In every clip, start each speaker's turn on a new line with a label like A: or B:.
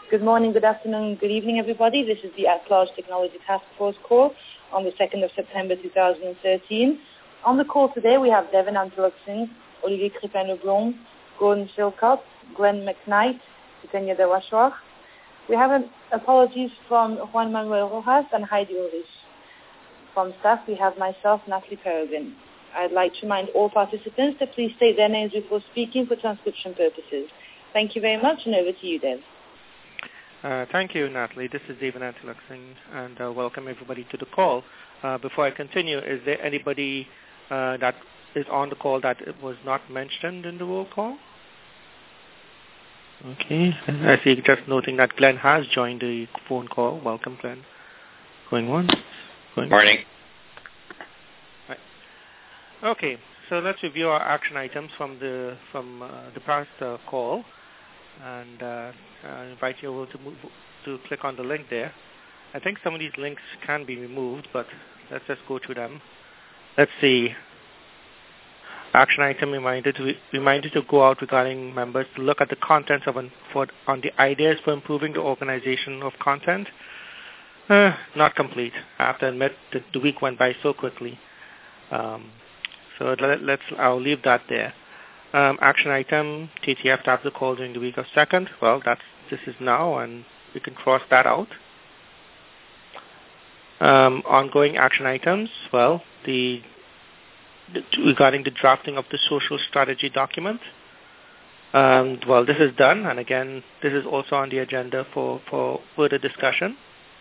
A: Good morning, good afternoon, good evening, everybody. This is the At-Large Technology Task Force call on the 2nd of September 2013. On the call today, we have Devin Anteluk-Singh, Olivier Crépin-Leblond, Gordon Chilcott, Glenn McKnight, Titania Dewashwar. We have apologies from Juan Manuel Rojas and Heidi Ulrich. From staff, we have myself, Natalie Peregrine. I'd like to remind all participants to please state their names before speaking for transcription purposes. Thank you very much, and over to you, Dev.
B: Thank you, Natalie. This is Devin Anteluk-Singh, and welcome everybody to the call. Before I continue, is there anybody that is on the call that was not mentioned in the roll call? Okay. I see, just noting that Glenn has joined the phone call. Welcome, Glenn. Going once.
C: Morning.
B: Right. Okay, so let's review our action items from the past call, and I invite you all to click on the link there. I think some of these links can be removed, but let's just go through them. Let's see. Action item reminded to go out regarding members to look at the contents on the ideas for improving the organization of content. Not complete. I have to admit that the week went by so quickly. So I'll leave that there. Action item, TTF to have the call during the week of 2nd. Well, this is now, and we can cross that out. Ongoing action items, well, regarding the drafting of the social strategy document. Well, this is done, and again, this is also on the agenda for further discussion.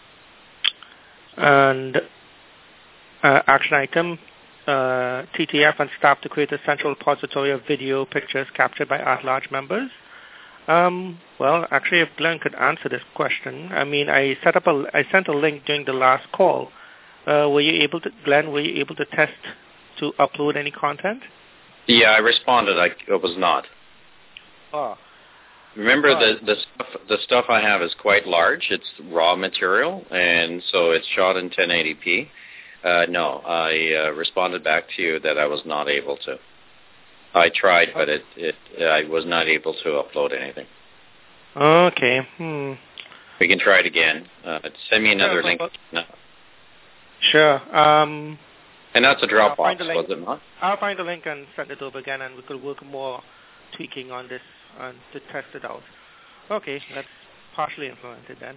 B: And action item, TTF and staff to create a central repository of video pictures captured by at-large members. Well, actually, if Glenn could answer this question. I mean, I sent a link during the last call. Glenn, were you able to test to upload any content?
C: Yeah, I responded. I was not.
B: Oh.
C: Remember, the stuff I have is quite large. It's raw material, and so it's shot in 1080p. No, I responded back to you that I was not able to. I tried, but I was not able to upload anything.
B: Okay.
C: We can try it again. Send me another link. No.
B: Sure.
C: And that's a Dropbox, was it not?
B: I'll find the link and send it over again, and we could work more tweaking on this to test it out. Okay, that's partially implemented then.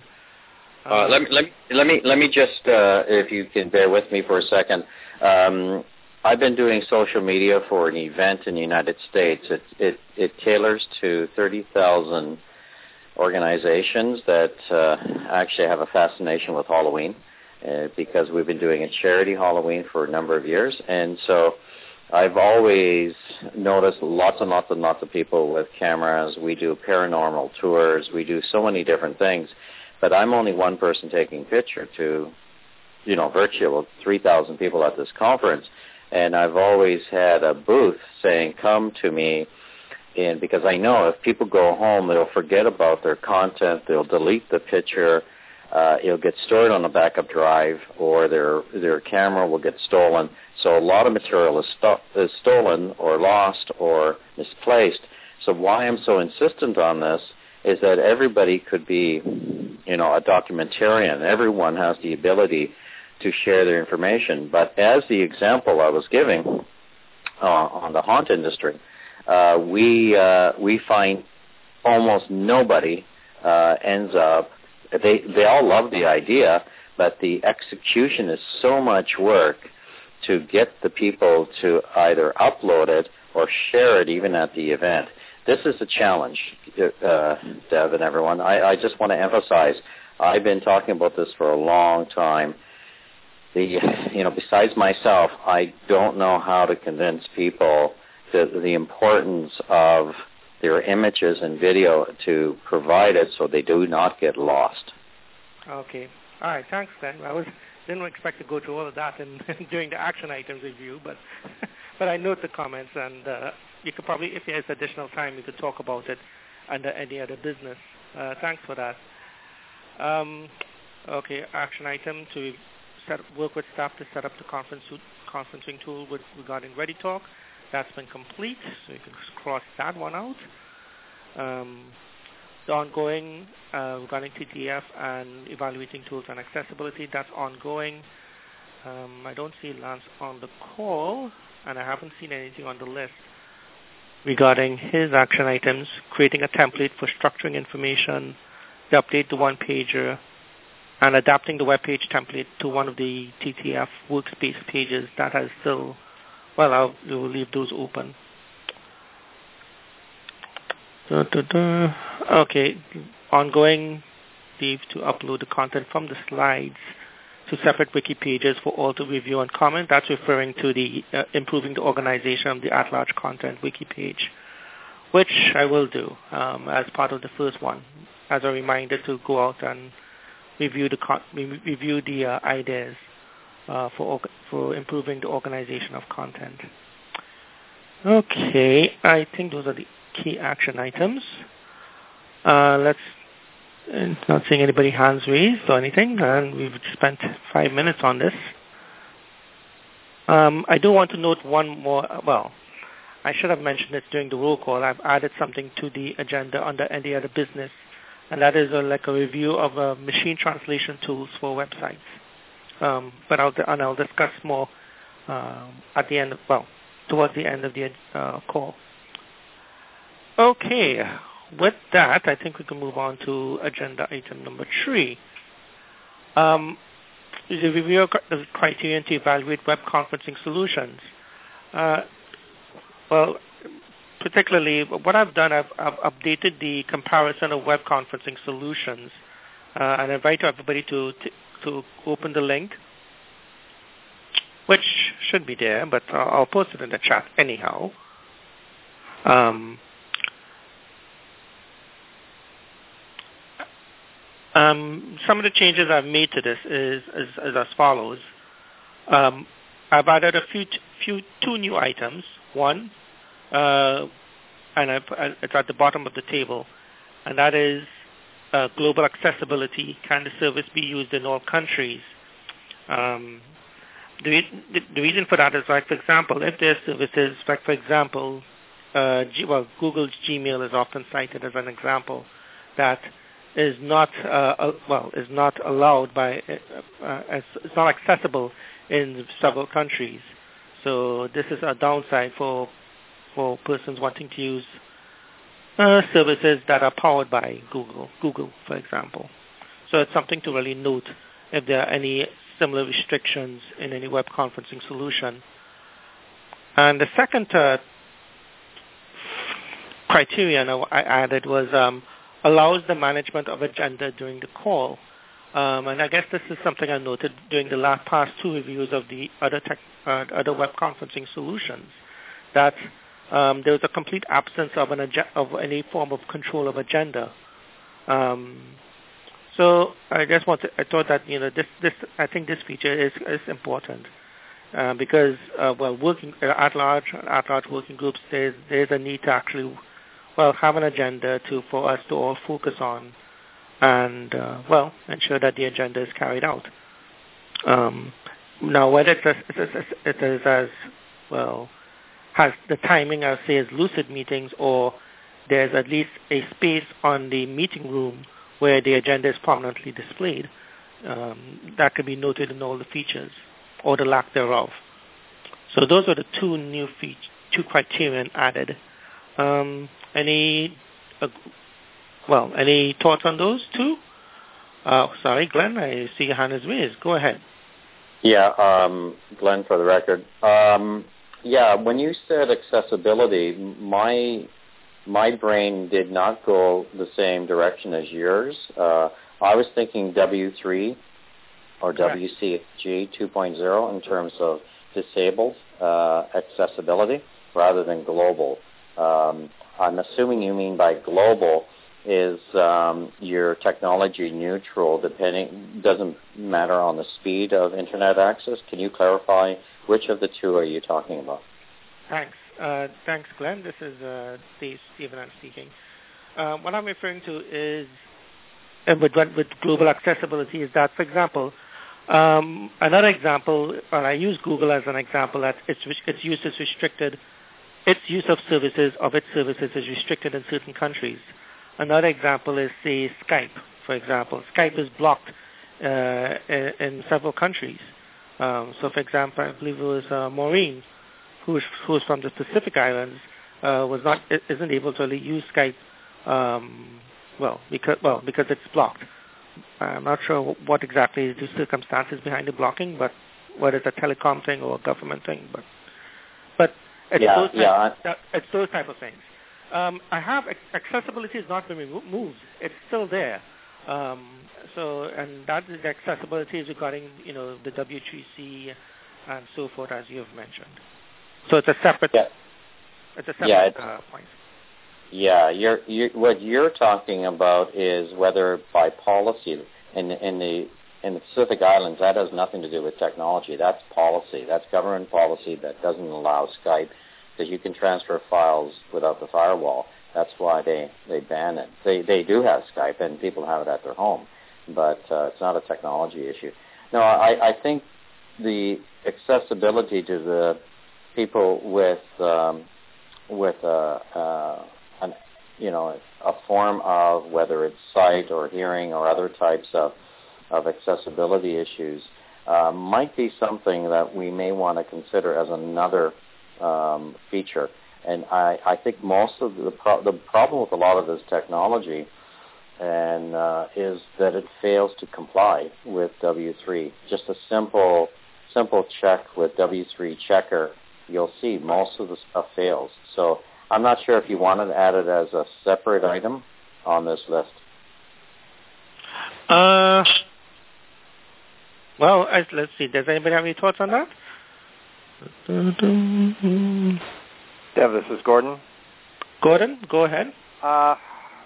C: Let me just, if you can bear with me for a second. I've been doing social media for an event in the United States. It tailors to 30,000 organizations that actually have a fascination with Halloween because we've been doing a charity Halloween for a number of years. And so I've always noticed lots and lots and lots of people with cameras. We do paranormal tours. We do so many different things. But I'm only one person taking picture to, virtual 3,000 people at this conference. And I've always had a booth saying, come to me. And because I know if people go home, they'll forget about their content. They'll delete the picture. It'll get stored on a backup drive, or their camera will get stolen. So a lot of material is stolen or lost or misplaced. So why I'm so insistent on this is that everybody could be, a documentarian. Everyone has the ability to share their information. But as the example I was giving on the haunt industry, we find almost nobody ends up. They all love the idea, but the execution is so much work to get the people to either upload it or share it even at the event. This is a challenge, Dev and everyone. I just want to emphasize, I've been talking about this for a long time. Besides myself, I don't know how to convince people the importance of their images and video to provide it so they do not get lost.
B: Okay. All right. Thanks, Glenn. Didn't expect to go through all of that during the action items review, but I note the comments, and you could probably, if there's additional time, we could talk about it under any other business. Thanks for that. Okay. Action item to work with staff to set up the conferencing tool regarding ReadyTalk. That's been complete, so you can cross that one out. the ongoing regarding TTF and evaluating tools and accessibility, that's ongoing. I don't see Lance on the call, and I haven't seen anything on the list regarding his action items, creating a template for structuring information, to update the one-pager, and adapting the web page template to one of the TTF workspace pages. That has still, well, we will leave those open. Okay, ongoing, leave to upload the content from the slides to separate wiki pages for all to review and comment. That's referring to the improving the organization of the at-large content wiki page, which I will do as part of the first one, as a reminder to go out and review the ideas for improving the organization of content. Okay, I think those are the key action items. Not seeing anybody hands raised or anything, and we've spent 5 minutes on this. I do want to note one more. Well, I should have mentioned it during the roll call. I've added something to the agenda under any other business, and that is like a review of machine translation tools for websites. But I'll discuss more at the end. Towards the end of the call. Okay. With that, I think we can move on to agenda item number 3. The review of the criterion to evaluate web conferencing solutions. Particularly what I've done, I've updated the comparison of web conferencing solutions, and I invite everybody to open the link, which should be there, but I'll post it in the chat anyhow. Some of the changes I've made to this is as follows. I've added two new items. One, and it's at the bottom of the table, and that is global accessibility. Can the service be used in all countries? The reason for that is, like, for example, if there's services, like, for example, Google's Gmail is often cited as an example that is not allowed by it's not accessible in several countries. So this is a downside for persons wanting to use services that are powered by Google, for example. So it's something to really note if there are any similar restrictions in any web conferencing solution. And the second criterion I added was allows the management of agenda during the call. And I guess this is something I noted during the past 2 reviews of the other web conferencing solutions, that there was a complete absence of any form of control of agenda. So I thought that I think this feature is important because working at large working groups, there's a need to actually have an agenda for us to all focus on and ensure that the agenda is carried out. Now, whether it is as well has the timing, I'll say, as lucid meetings, or there's at least a space on the meeting room where the agenda is prominently displayed, that could be noted in all the features or the lack thereof. So those are the two criterion added. Any thoughts on those two? Sorry, Glenn, I see your hand is raised. Go ahead.
C: Yeah, Glenn, for the record. When you said accessibility, my brain did not go the same direction as yours. I was thinking W3 or WCAG 2.0 in terms of disabled accessibility rather than global. I'm assuming you mean by global is your technology neutral, doesn't matter on the speed of internet access. Can you clarify which of the two are you talking about?
B: Thanks, Glenn. This is Stephen speaking. What I'm referring to is, with global accessibility, is that, for example, another example, and I use Google as an example, that its use is restricted. Its use of its services is restricted in certain countries. Another example is, say, Skype, for example. Skype is blocked in several countries. So, for example, I believe it was Maureen, who is from the Pacific Islands, isn't able to really use Skype, because it's blocked. I'm not sure what exactly the circumstances behind the blocking, but whether it's a telecom thing or a government thing, but it's those type of things. I have accessibility has not been removed; it's still there. And that is the accessibility is regarding the W3C and so forth, as you have mentioned. So it's a separate.
C: Yeah.
B: It's a separate point.
C: Yeah, what you're talking about is whether by policy in the Pacific Islands, that has nothing to do with technology. That's policy. That's government policy that doesn't allow Skype, because you can transfer files without the firewall. That's why they ban it. They do have Skype, and people have it at their home, but it's not a technology issue. No, I think the accessibility to the people with a form of, whether it's sight or hearing or other types of accessibility issues, might be something that we may want to consider as another feature. And I think most of the problem with a lot of this technology is that it fails to comply with W3. Just a simple check with W3 Checker, you'll see most of the stuff fails. So I'm not sure if you wanted to add it as a separate item on this list.
B: Well, let's see. Does anybody have any thoughts on that?
D: Dev, this is Gordon.
B: Gordon, go ahead.
D: I'm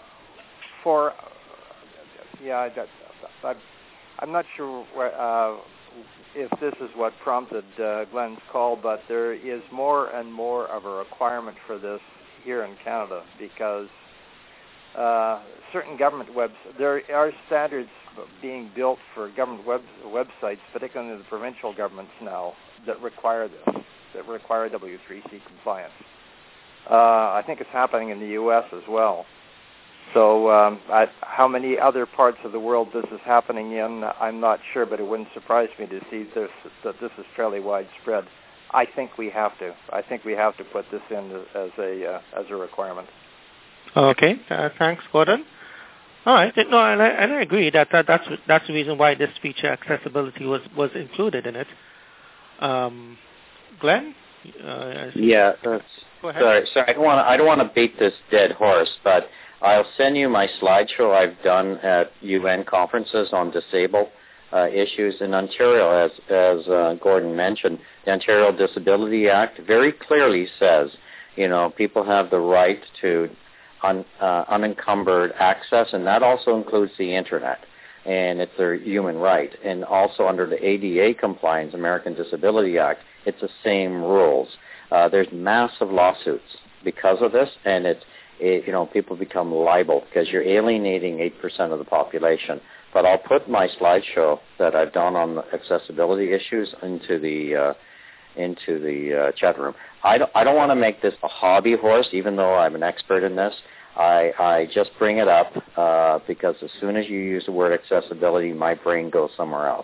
D: not sure if this is what prompted Glenn's call, but there is more and more of a requirement for this here in Canada, because certain government there are standards being built for government websites, particularly the provincial governments now, that require this, that require W3C compliance. I think it's happening in the U.S. as well. So how many other parts of the world this is happening in, I'm not sure, but it wouldn't surprise me to see that this is fairly widespread. I think we have to. I think we have to put this in as a requirement.
B: Okay, thanks, Gordon. All right, no, and I agree that's the reason why this feature accessibility was included in it. Glenn?
C: Yeah.
B: Go ahead.
C: Sorry. I don't want to beat this dead horse, but I'll send you my slideshow I've done at UN conferences on disabled issues in Ontario. As Gordon mentioned, the Ontario Disability Act very clearly says, people have the right to unencumbered access, and that also includes the Internet, and it's their human right. And also under the ADA compliance, American Disability Act, it's the same rules. There's massive lawsuits because of this, and people become liable because you're alienating 8% of the population. But I'll put my slideshow that I've done on the accessibility issues into the chat room. I don't want to make this a hobby horse, even though I'm an expert in this. I just bring it up because as soon as you use the word accessibility, my brain goes somewhere else.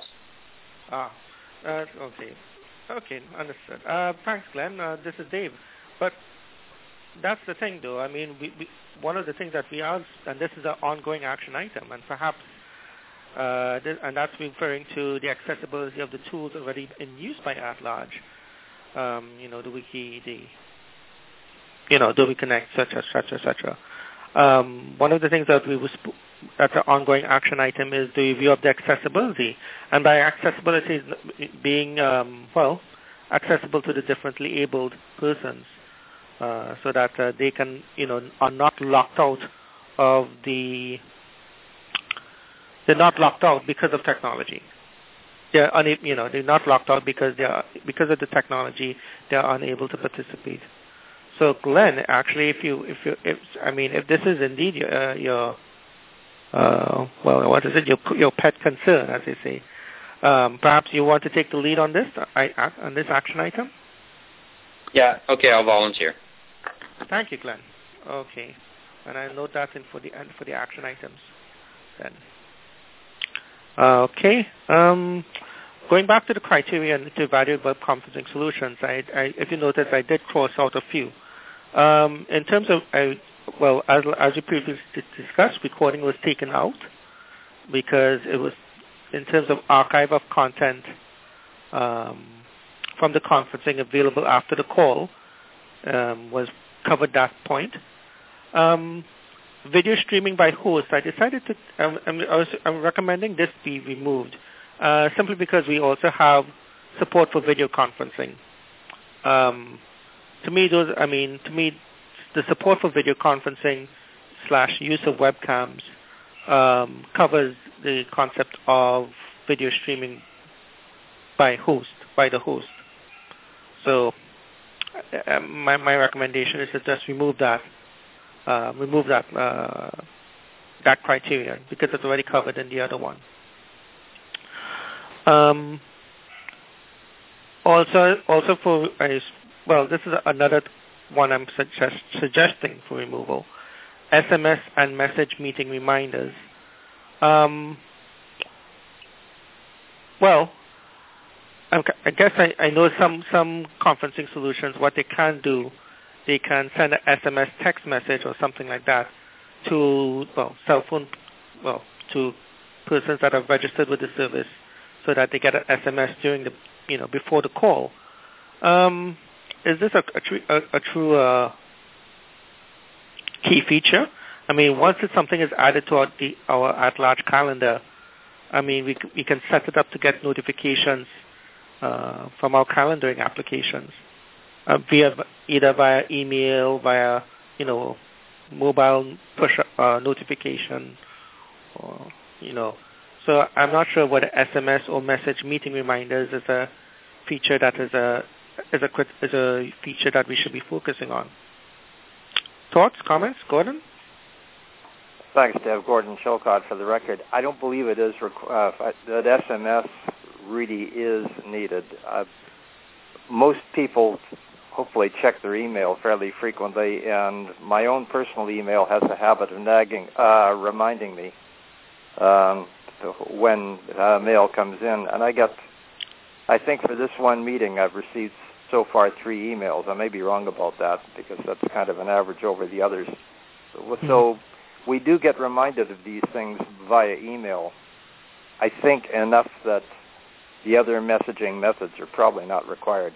B: Okay, understood. Thanks, Glenn. This is Dave. But that's the thing, though. I mean, we one of the things that we are, and this is an ongoing action item, and perhaps, and that's referring to the accessibility of the tools already in use by at-large. The wiki, the WikiConnect, etc. One of the things that that's an ongoing action item is the review of the accessibility, and by accessibility being accessible to the differently abled persons, so that they can are not locked out of they're not locked out because of technology. They're not locked out because of the technology they're unable to participate. So Glenn, actually, if this is indeed your pet concern, as they say, perhaps you want to take the lead on this action item?
C: Yeah. Okay, I'll volunteer.
B: Thank you, Glenn. Okay. and I note that in for the action items. Then. Okay. Going back to the criteria to evaluate web conferencing solutions, if you notice, I did cross out a few. In terms of, as we previously discussed, recording was taken out because it was, in terms of archive of content from the conferencing available after the call, was covered that point. Video streaming by host, I decided to, I'm recommending this be removed simply because we also have support for video conferencing. To me, the support for video conferencing / use of webcams covers the concept of video streaming by the host. So my recommendation is to just remove that criteria because it's already covered in the other one. Also for this is another one I'm suggesting for removal: SMS and message meeting reminders. I guess I know some conferencing solutions. What they can do, they can send an SMS text message or something like that to to persons that are registered with the service, so that they get an SMS during the before the call. Is this a true key feature? Once something is added to our at-large calendar, we can set it up to get notifications from our calendaring applications either via email, via mobile push notification, or So I'm not sure whether SMS or message meeting reminders is a feature that is a feature that we should be focusing on. Thoughts, comments, Gordon?
D: Thanks, Dave. Gordon Chilcott for the record. I don't believe it is that SMS really is needed. Most people hopefully check their email fairly frequently, and my own personal email has a habit of reminding me when mail comes in. And I think for this one meeting, I've received so far 3 emails. I may be wrong about that because that's kind of an average over the others. So we do get reminded of these things via email. I think enough that the other messaging methods are probably not required.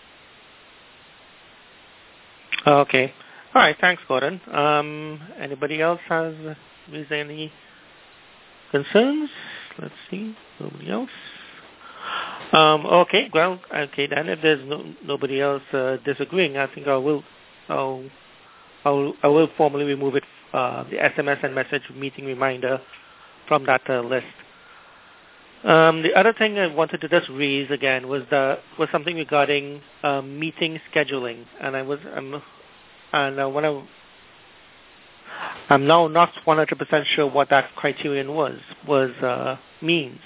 B: Okay. All right. Thanks, Gordon. Anybody else has any concerns? Let's see. Nobody else? Okay. Well, okay then. If there's nobody else disagreeing, I think I will formally remove it, the SMS and message meeting reminder from that list. The other thing I wanted to just raise again was something regarding meeting scheduling, and I'm now not 100% sure what that criterion means.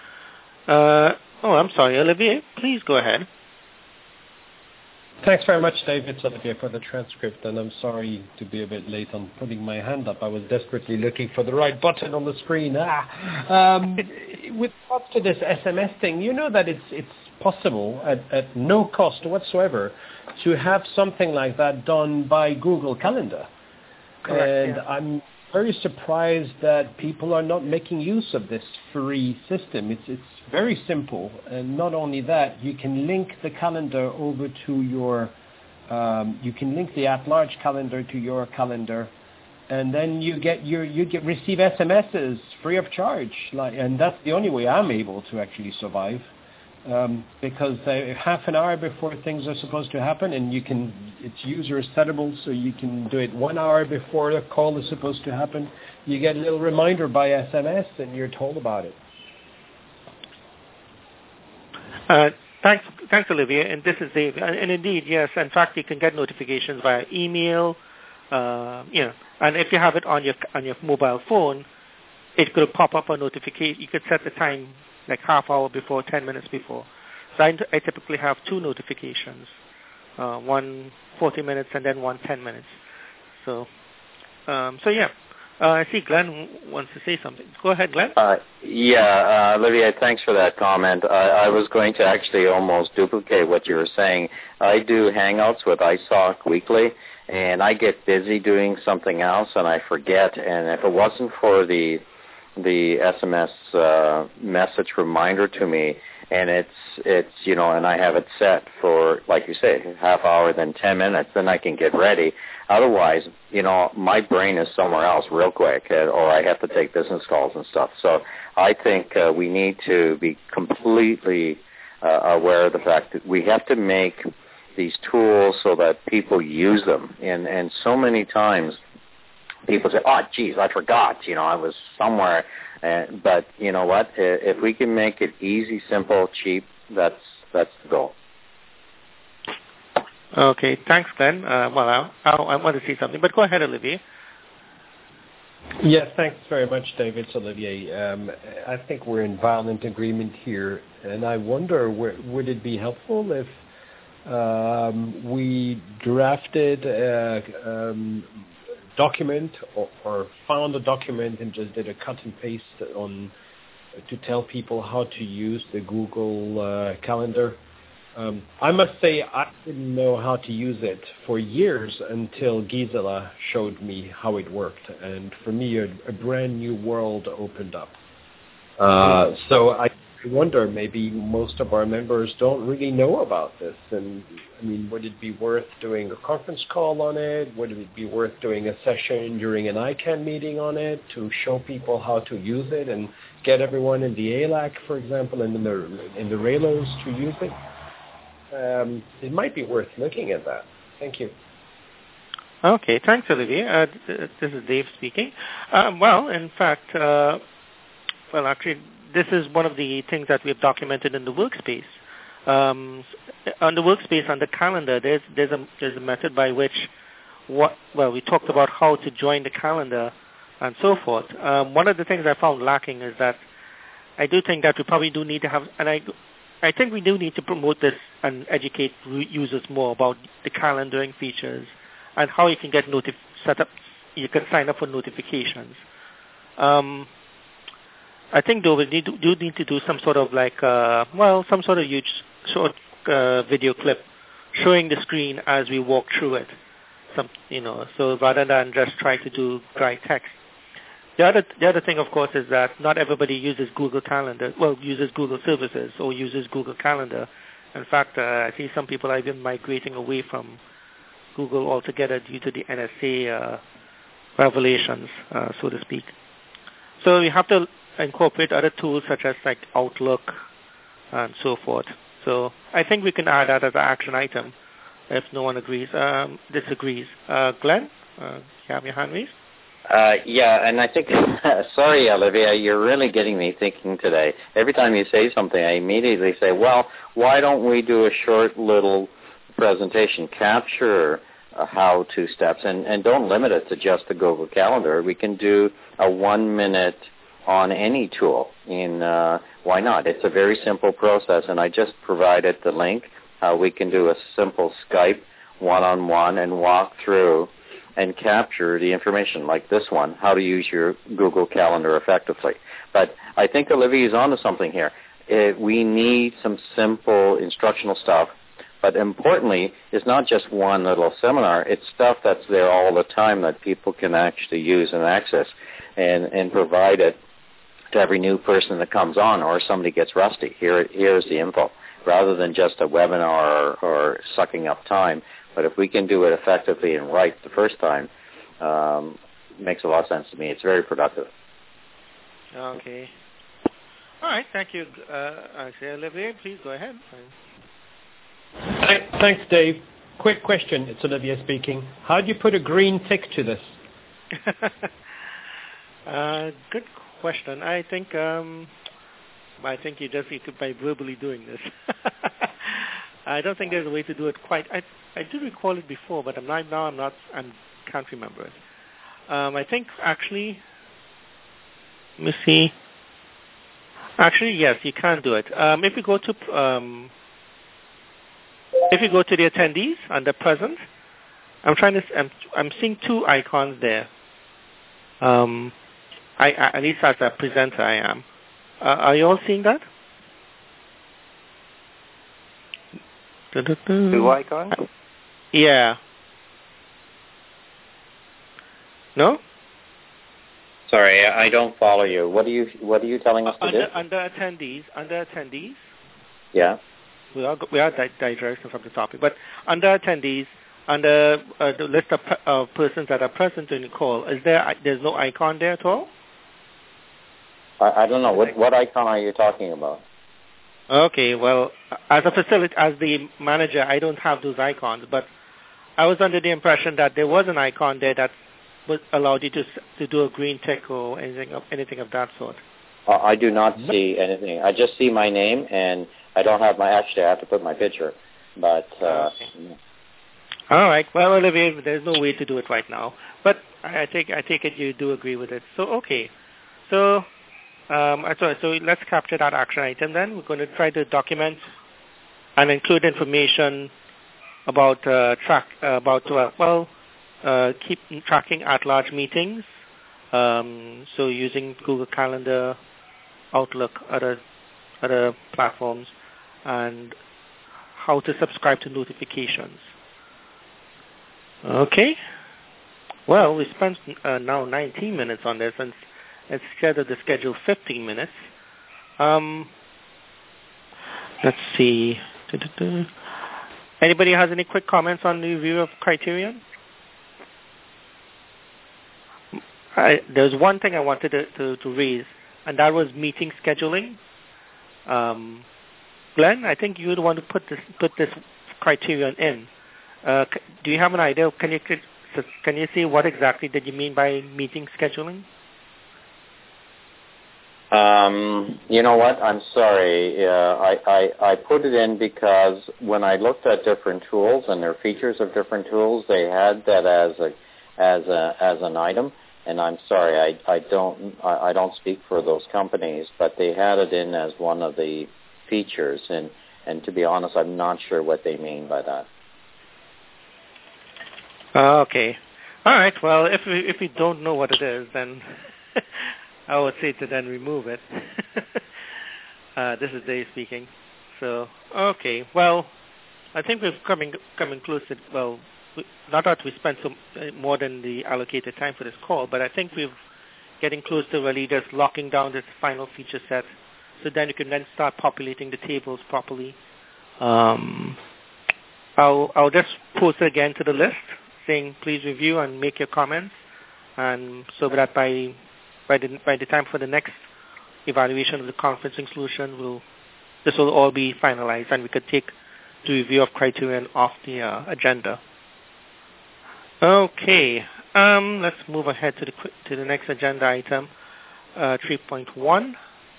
B: I'm sorry, Olivier, please go ahead.
E: Thanks very much, Dave. It's Olivier for the transcript, and I'm sorry to be a bit late on putting my hand up. I was desperately looking for the right button on the screen. With regards to this SMS thing, you know that it's possible at no cost whatsoever to have something like that done by Google Calendar.
B: Correct,
E: and
B: yeah.
E: I'm very surprised that people are not making use of this free system. It's very simple, and not only that, you can link the calendar over to your, you can link the at-large calendar to your calendar, and then you receive SMSs free of charge, and that's the only way I'm able to actually survive. Because half an hour before things are supposed to happen, and it's user settable, so you can do it 1 hour before the call is supposed to happen. You get a little reminder by SMS, and you're told about it.
B: Thanks, Olivier. And this is Dave. And indeed, yes. In fact, you can get notifications via email. And if you have it on your mobile phone, it could pop up a notification. You could set the time like half hour before, 10 minutes before. So I typically have 2 notifications, one 40 minutes and then one 10 minutes. So I see Glenn wants to say something. Go ahead, Glenn.
C: Olivier, thanks for that comment. I was going to actually almost duplicate what you were saying. I do Hangouts with ISOC weekly, and I get busy doing something else, and I forget. And if it wasn't for the SMS message reminder to me, and it's and I have it set for, like you say, half hour, then 10 minutes, then I can get ready. Otherwise, my brain is somewhere else real quick, or I have to take business calls and stuff. So I think we need to be completely aware of the fact that we have to make these tools so that people use them. And so many times people say, oh, geez, I forgot, I was somewhere. But you know what? If we can make it easy, simple, cheap, that's the goal.
B: Okay, thanks, Glenn. I want to say something, but go ahead, Olivier.
E: Yes, thanks very much, David. Olivier. I think we're in violent agreement here, and I wonder, would it be helpful if we drafted a document or found a document and just did a cut and paste to tell people how to use the Google Calendar? I must say I didn't know how to use it for years until Gisela showed me how it worked, and for me a brand new world opened up. So I wonder, maybe most of our members don't really know about this, and would it be worth doing a conference call on it? Would it be worth doing a session during an ICANN meeting on it to show people how to use it and get everyone in the ALAC, for example, and in the RAILOs to use it? It might be worth looking at that. Thank you.
B: Okay, thanks, Olivier. This is Dave speaking. In fact, actually, this is one of the things that we have documented in the workspace. On the workspace, on the calendar, there's a method by which we talked about how to join the calendar and so forth. One of the things I found lacking is that I do think that we probably do need to have, and I think we do need to promote this and educate users more about the calendaring features and how you can get you can sign up for notifications. I think though we need to do some sort of some sort of huge short video clip showing the screen as we walk through it. So rather than just try to do dry text. The other thing, of course, is that not everybody uses Google Calendar. Uses Google services or uses Google Calendar. In fact, I see some people are even migrating away from Google altogether due to the NSA revelations, so to speak. So we have to incorporate other tools such as Outlook and so forth. So I think we can add that as an action item if no one disagrees. Glenn, you have your hand raised?
C: And I think, sorry, Olivia, you're really getting me thinking today. Every time you say something, I immediately say, well, why don't we do a short little presentation, capture how-to steps, and don't limit it to just the Google Calendar. We can do a 1 minute on any tool. Why not? It's a very simple process, and I just provided the link. We can do a simple Skype one-on-one and walk through and capture the information like this one, how to use your Google Calendar effectively. But I think Olivier is onto something here. We need some simple instructional stuff, but importantly, it's not just one little seminar. It's stuff that's there all the time that people can actually use and access and provide it to every new person that comes on or somebody gets rusty. Here's the info, rather than just a webinar or sucking up time. But if we can do it effectively and right the first time, it makes a lot of sense to me. It's very productive.
B: Okay. All right. Thank you. Olivier, please go ahead.
E: Thanks, Dave. Quick question. It's Olivier speaking. How do you put a green tick to this?
B: Good question. I think you just need to by verbally doing this. I don't think there's a way to do it quite. I do recall it before, but I can't remember it. I think actually, let me see. Actually, yes, you can do it. If you go to the attendees under present, I'm seeing two icons there. At least as a presenter, I am. Are you all seeing that?
D: Two icons?
B: Yeah. No?
C: Sorry, I don't follow you. What are you telling us to do?
B: Under attendees.
C: Yeah.
B: We are digressing from the topic, but under attendees, under the list of persons that are present in the call, there's no icon there at all?
C: I don't know. What icon are you talking about?
B: Okay, well, as the manager, I don't have those icons, but I was under the impression that there was an icon there that would allow you to do a green tick or anything of that sort.
C: I do not see anything. I just see my name, and I don't have actually, I have to put my picture, but...
B: Okay. All right. Well, Olivier, there's no way to do it right now, but I take it you do agree with it. So, okay. So let's capture that action item then. We're going to try to document and include information about keep tracking at-large meetings. So using Google Calendar, Outlook, other platforms, and how to subscribe to notifications. Okay. Well, we spent now 19 minutes on this, and instead of the scheduled 15 minutes. Let's see. Anybody has any quick comments on the review of Criterion? There's one thing I wanted to raise, and that was meeting scheduling. Glenn, I think you would want to put this Criterion in. Do you have an idea? Can you see what exactly did you mean by meeting scheduling?
C: You know what? I'm sorry. I put it in because when I looked at different tools and their features of different tools, they had that as an item. And I'm sorry, I don't speak for those companies, but they had it in as one of the features. And to be honest, I'm not sure what they mean by that.
B: Okay. All right. Well, if we don't know what it is, then I would say to then remove it. This is Dave speaking. So, okay. Well, I think we've coming close to, well, not that we spent more than the allocated time for this call, but I think we're getting close to really just locking down this final feature set, so then you can then start populating the tables properly. I'll just post it again to the list, saying please review and make your comments, and so that by the time for the next evaluation of the conferencing solution, this will all be finalized, and we could take the review of Criterion off the agenda. Okay, let's move ahead to the next agenda item, 3.1.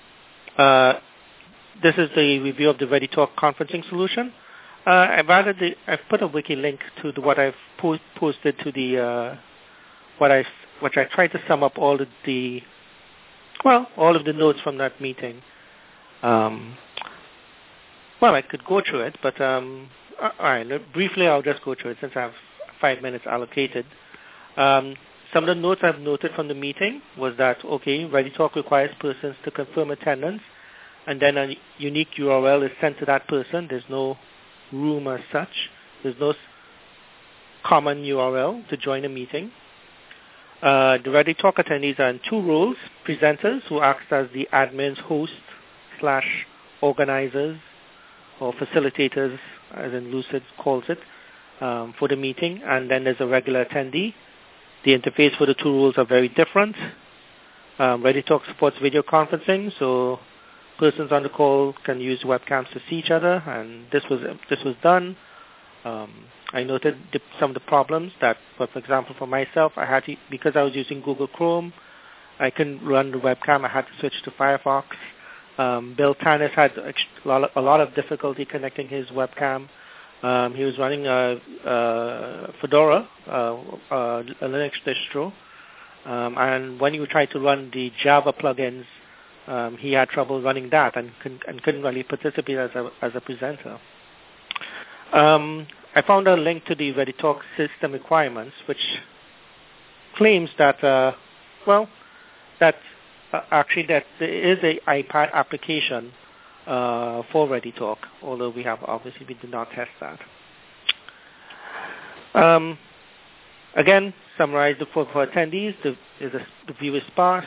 B: This is the review of the ReadyTalk conferencing solution. I've put a wiki link to what I've posted to the which I tried to sum up all of the notes from that meeting. Well, I could go through it, but all right, briefly I'll just go through it since I have 5 minutes allocated. Some of the notes I've noted from the meeting was that, okay, ReadyTalk requires persons to confirm attendance, and then a unique URL is sent to that person. There's no room as such. There's no common URL to join a meeting. The ReadyTalk attendees are in two roles: presenters, who act as the admins, host / organizers, or facilitators, as in Lucid calls it, for the meeting, and then there's a regular attendee. The interface for the two roles are very different. ReadyTalk supports video conferencing, so persons on the call can use webcams to see each other, and this was done. I noted some of the problems that, for example, for myself, I had to, because I was using Google Chrome, I couldn't run the webcam. I had to switch to Firefox. Bill Tanis had a lot of difficulty connecting his webcam. He was running Fedora, a Linux distro, and when he tried to run the Java plugins, he had trouble running that and couldn't really participate as a presenter. I found a link to the ReadyTalk system requirements, which claims that, well, that actually that there is a iPad application for ReadyTalk, although we did not test that. Again, summarize for attendees. The view is sparse.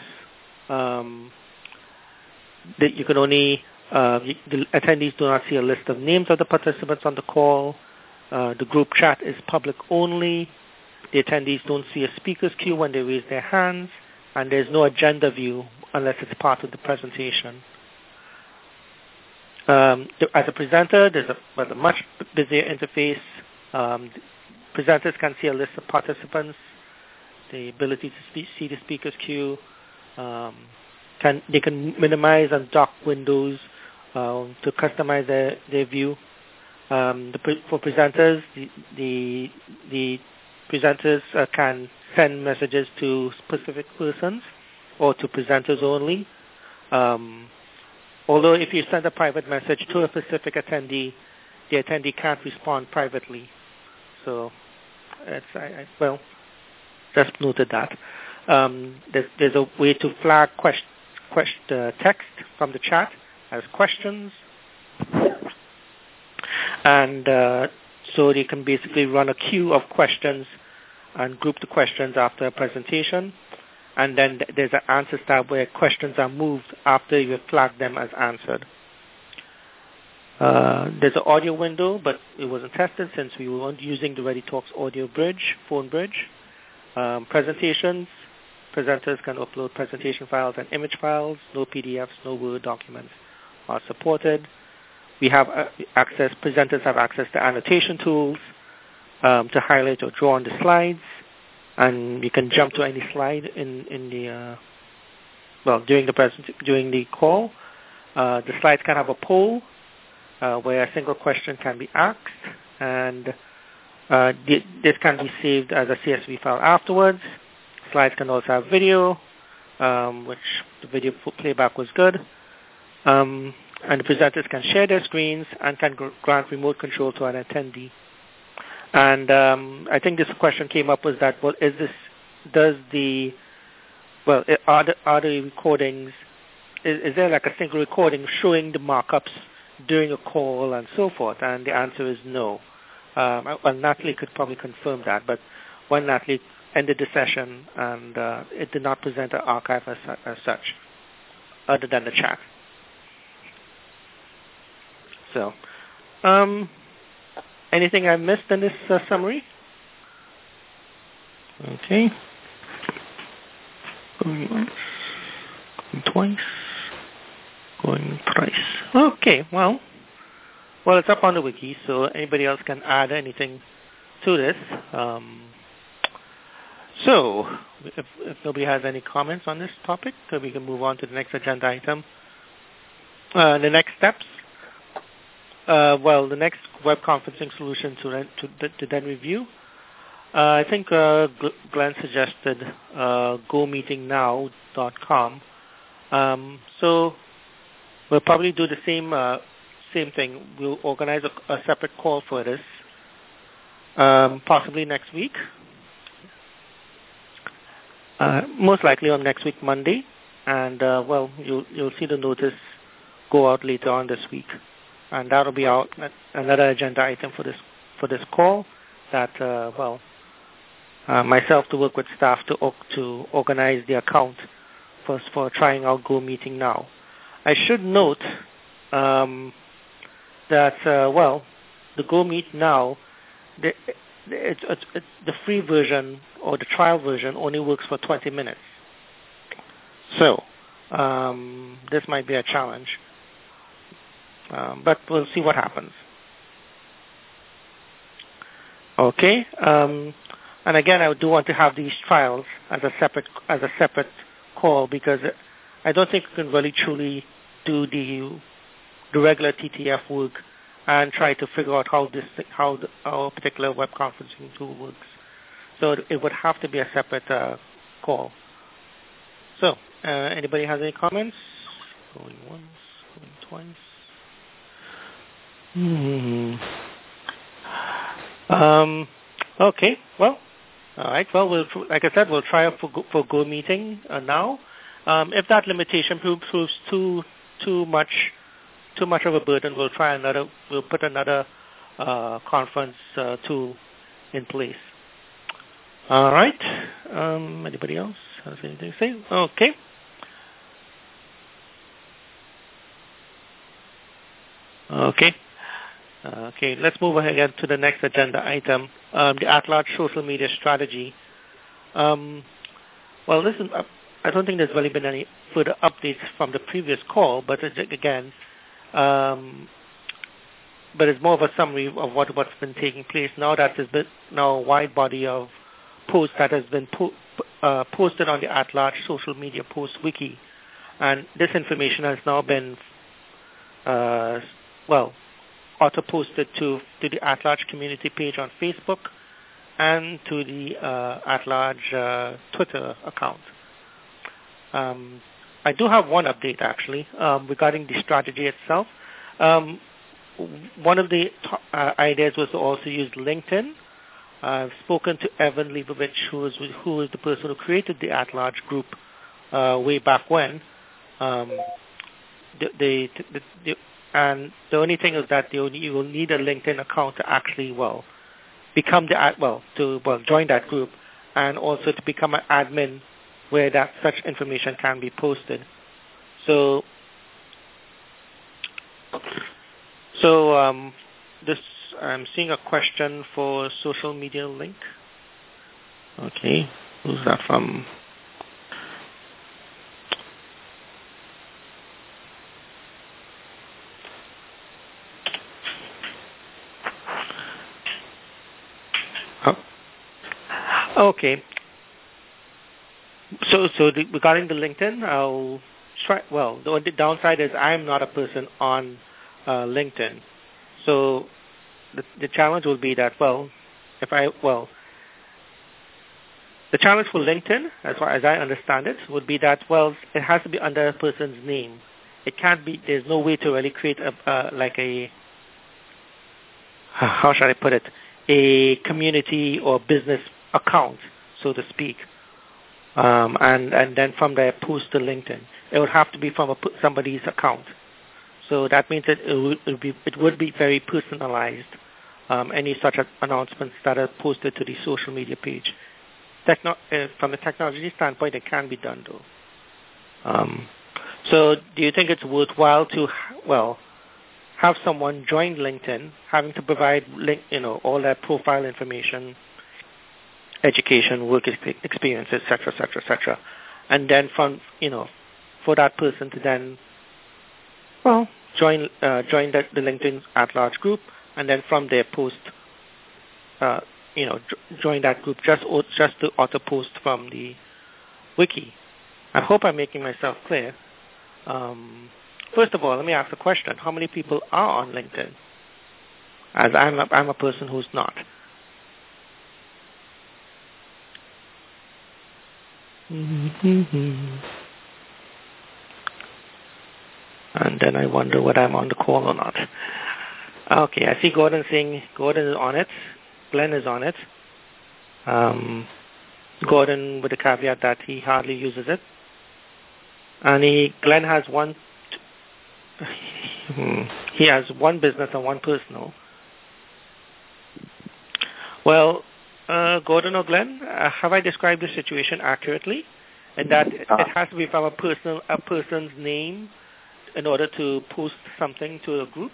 B: That you can only the attendees do not see a list of names of the participants on the call. The group chat is public only. The attendees don't see a speaker's queue when they raise their hands, and there's no agenda view unless it's part of the presentation. As a presenter, there's a much busier interface. Presenters can see a list of participants, the ability to see the speaker's queue. They can minimize and dock windows to customize their view. For presenters, the presenters can send messages to specific persons or to presenters only. Although if you send a private message to a specific attendee, the attendee can't respond privately. So, just noted that. There's a way to flag text from the chat as questions. And so they can basically run a queue of questions and group the questions after a presentation. And then there's an answers tab where questions are moved after you have flagged them as answered. There's an audio window, but it wasn't tested since we weren't using the ReadyTalk's audio bridge, phone bridge. Presentations, presenters can upload presentation files and image files. No PDFs, no Word documents are supported. We have presenters have access to annotation tools to highlight or draw on the slides. And you can jump to any slide during the call. The slides can have a poll where a single question can be asked, and this can be saved as a CSV file afterwards. Slides can also have video, which the video playback was good. And the presenters can share their screens and can grant remote control to an attendee. And I think this question came up was that, are the recordings, is there like a single recording showing the markups during a call and so forth? And the answer is no. Natalie could probably confirm that, but when Natalie ended the session, and it did not present an archive as such, other than the chat. So, anything I missed in this summary? Okay. Going once, going twice, going thrice. Okay, well, it's up on the wiki, so anybody else can add anything to this. So, if nobody has any comments on this topic, then we can move on to the next agenda item. The next steps. The next web conferencing solution to then review. I think Glenn suggested GoMeetingNow.com. So we'll probably do the same thing. We'll organize a separate call for this, possibly next week. Most likely on next week, Monday. And you'll see the notice go out later on this week. And that'll be another agenda item for this call. That myself to work with staff to organize the account for trying out GoMeetingNow. I should note that the GoMeetNow, the free version or the trial version only works for 20 minutes. So this might be a challenge. But we'll see what happens. Okay. And again, I do want to have these trials as a separate call, because I don't think we can really truly do the regular TTF work and try to figure out how our particular web conferencing tool works. So it would have to be a separate call. So anybody has any comments? Going once, going twice. Okay, well, All right. Well, like I said, we'll try out for Go Meeting now. If that limitation proves too much of a burden, we'll try another. We'll put another conference tool in place. All right. Anybody else has anything to say? Okay. Okay, let's move ahead to the next agenda item, the at-large social media strategy. Well, listen, I don't think there's really been any further updates from the previous call, but again, but it's more of a summary of what's been taking place now that there's been a wide body of posts that has been posted on the at-large social media post wiki, and this information has now been auto-posted to the at-large community page on Facebook and to the at-large Twitter account. I do have one update, actually, regarding the strategy itself. One of the ideas was to also use LinkedIn. I've spoken to Evan Leibovich, who is the person who created the at-large group way back when. And the only thing is that you will need a LinkedIn account to actually join that group, and also to become an admin where that such information can be posted. So I'm seeing a question for social media link. Okay, who's that from? Okay. So regarding the LinkedIn, I'll try. Well, the only downside is I'm not a person on LinkedIn. So the challenge will be that the challenge for LinkedIn, as far as I understand it, would be that it has to be under a person's name. It can't be. There's no way to really create how should I put it, a community or business account, so to speak, and then from there post to LinkedIn. It would have to be from somebody's account. So that means that it would be very personalized. Any such announcements that are posted to the social media page. From a technology standpoint, it can be done though. So do you think it's worthwhile to have someone join LinkedIn, having to provide all their profile information, education, work experience, etc., and then for that person to then join the LinkedIn at-large group, and then from there post, join that group just to auto-post from the wiki. I hope I'm making myself clear. First of all, let me ask a question. How many people are on LinkedIn? As I'm a person who's not. And then I wonder whether I'm on the call or not. Okay, I see Gordon saying Gordon is on it. Glenn is on it. Gordon with the caveat that he hardly uses it. And Glenn has one. He has one business and one personal. Well, Gordon or Glenn, have I described the situation accurately? And that it has to be from a person's name in order to post something to a group?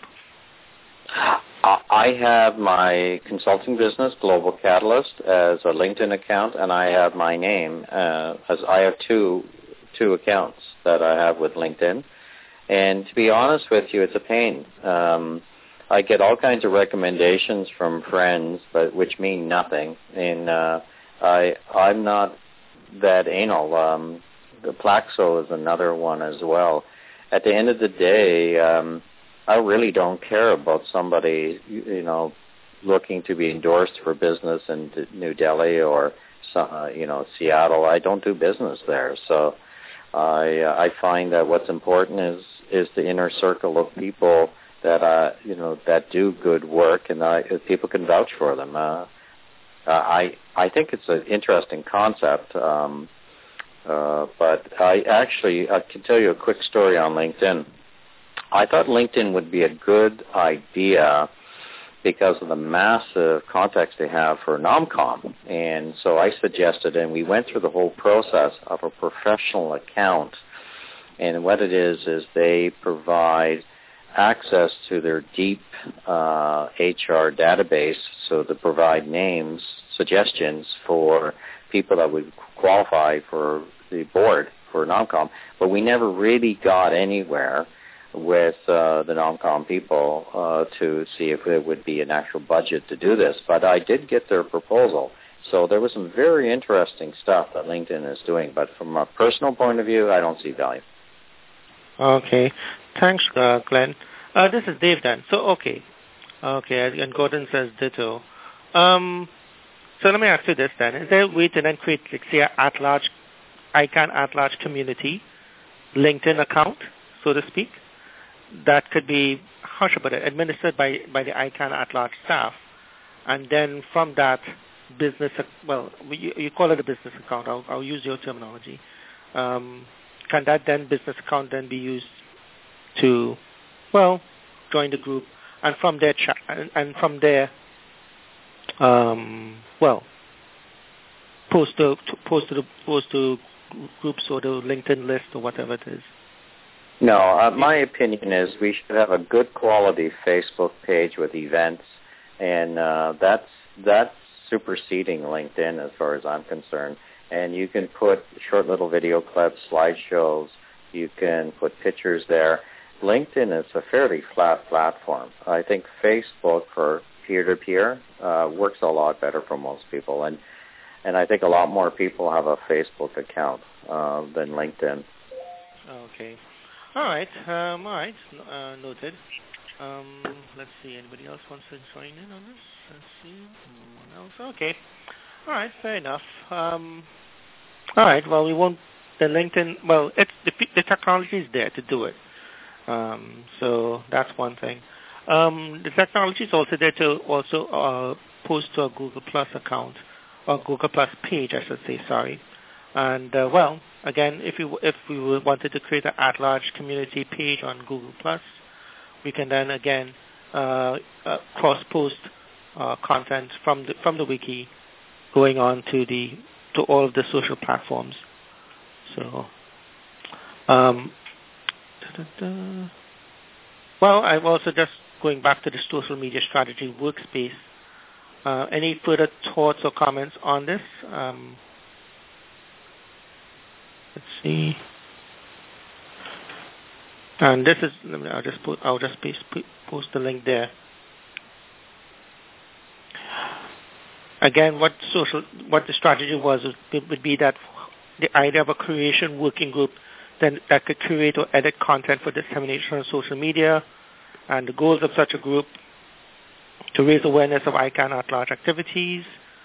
C: I have my consulting business, Global Catalyst, as a LinkedIn account, and I have my name as I have two accounts that I have with LinkedIn. And to be honest with you, it's a pain. I get all kinds of recommendations from friends, but which mean nothing. And I'm not that anal. The Plaxo is another one as well. At the end of the day, I really don't care about somebody, looking to be endorsed for business in New Delhi or, Seattle. I don't do business there, so I find that what's important is the inner circle of people that that do good work, and people can vouch for them. I think it's an interesting concept, but I can tell you a quick story on LinkedIn. I thought LinkedIn would be a good idea because of the massive context they have for NomCom. And so I suggested, and we went through the whole process of a professional account. And what it is they provide access to their deep HR database, so to provide names, suggestions for people that would qualify for the board for NomCom. But we never really got anywhere with the NomCom people to see if there would be an actual budget to do this. But I did get their proposal. So there was some very interesting stuff that LinkedIn is doing. But from a personal point of view, I don't see value.
B: Okay. Thanks, Glenn. This is Dave then. So, okay, and Gordon says ditto. So let me ask you this then. Is there a way to then create, like, say, an at-large, ICANN at-large community LinkedIn account, so to speak, that could be, how should I put it, administered by the ICANN at-large staff, and then from that business, well, you call it a business account. I'll use your terminology. Can that then business account then be used to, well, join the group, and from there, well, post to groups or the LinkedIn list or whatever it is?
C: No, my opinion is we should have a good quality Facebook page with events, and that's superseding LinkedIn as far as I'm concerned. And you can put short little video clips, slideshows. You can put pictures there. LinkedIn is a fairly flat platform. I think Facebook for peer-to-peer works a lot better for most people, and I think a lot more people have a Facebook account than LinkedIn.
B: Okay. All right. Noted. Let's see. Anybody else wants to join in on this? Let's see. No one else. Okay. All right. Fair enough. All right. Well, we won't. The LinkedIn. Well, it's the technology is there to do it. So that's one thing. The technology is also there to also post to a Google Plus account or Google Plus page, I should say. Sorry. And well, again, if we wanted to create an at-large community page on Google Plus, we can then again cross-post content from the wiki going on to all of the social platforms. So, well, I'm also just going back to the social media strategy workspace. Any further thoughts or comments on this? Let's see. And this is. I'll just post the link there. Again, what the strategy was would be that the idea of a creation working group then that could curate or edit content for dissemination on social media, and the goals of such a group to raise awareness of ICANN at-large activities,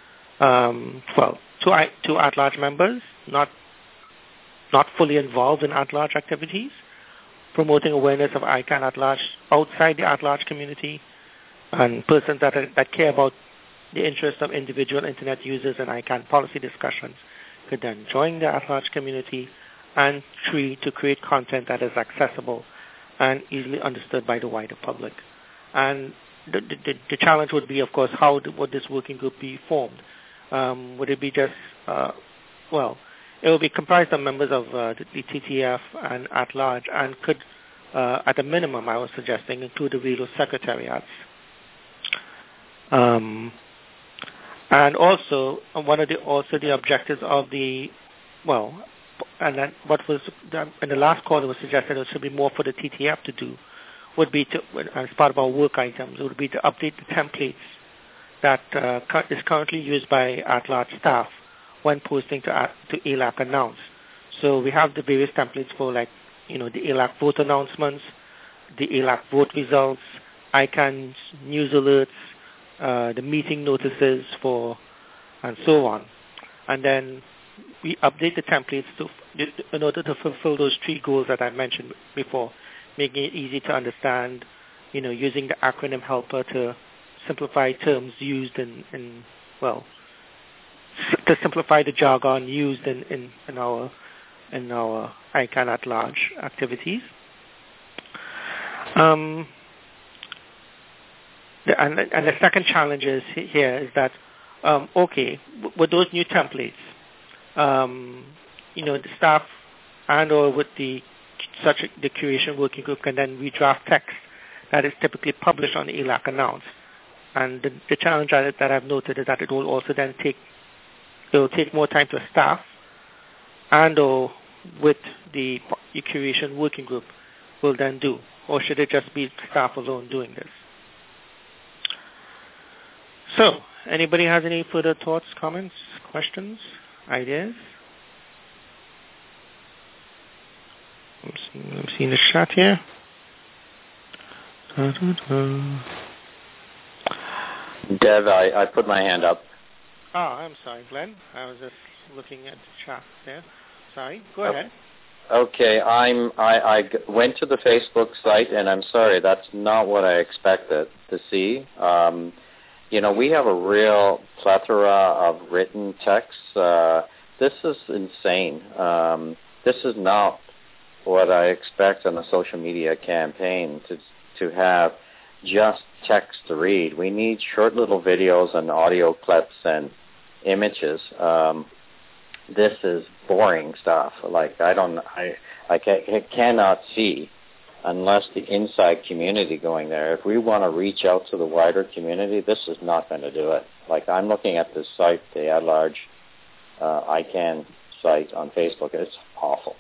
B: to at-large members, not fully involved in at-large activities, promoting awareness of ICANN at-large outside the at-large community, and persons that care about the interests of individual Internet users and ICANN policy discussions could then join the at-large community, and 3, to create content that is accessible and easily understood by the wider public. And the challenge would be, of course, how would this working group be formed? Would it be just, well, it will be comprised of members of the TTF and at-large, and could, at a minimum, I was suggesting, include the regional secretariats. And also, one of the objectives of the, well, and then what was in the last call, it was suggested it should be more for the TTF to do, would be to, as part of our work items, would be to update the templates that is currently used by at-large staff when posting to ELAC Announce. So we have the various templates for, like, the ELAC vote announcements, the ELAC vote results, ICANN's news alerts, the meeting notices and so on. And then we update the templates in order to fulfill those 3 goals that I mentioned before, making it easy to understand, using the acronym helper to simplify terms used in to simplify the jargon used in our ICANN at large activities. And the second challenge here is that with those new templates, the staff and/or with the curation working group can then redraft text that is typically published on the ELAC announce. And the challenge that I've noted is that it will also then take more time to staff and/or with the curation working group will then do, or should it just be staff alone doing this? So, anybody has any further thoughts, comments, questions, ideas? I'm seeing the chat here.
C: Dev, I put my hand up.
B: Oh, I'm sorry, Glenn. I was just looking at the chat there. Sorry. Go ahead.
C: Okay, I went to the Facebook site, and I'm sorry, that's not what I expected to see. We have a real plethora of written texts. This is insane. This is not what I expect on a social media campaign to have just text to read. We need short little videos and audio clips and images. This is boring stuff. Like I cannot see unless the inside community going there. If we want to reach out to the wider community, this is not going to do it. Like I'm looking at this site, the at-large ICANN site on Facebook. It's awful.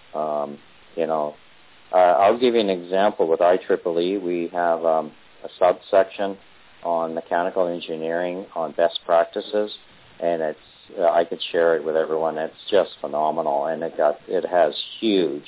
C: I'll give you an example with IEEE. We have a subsection on mechanical engineering on best practices, and I could share it with everyone. It's just phenomenal, and it has huge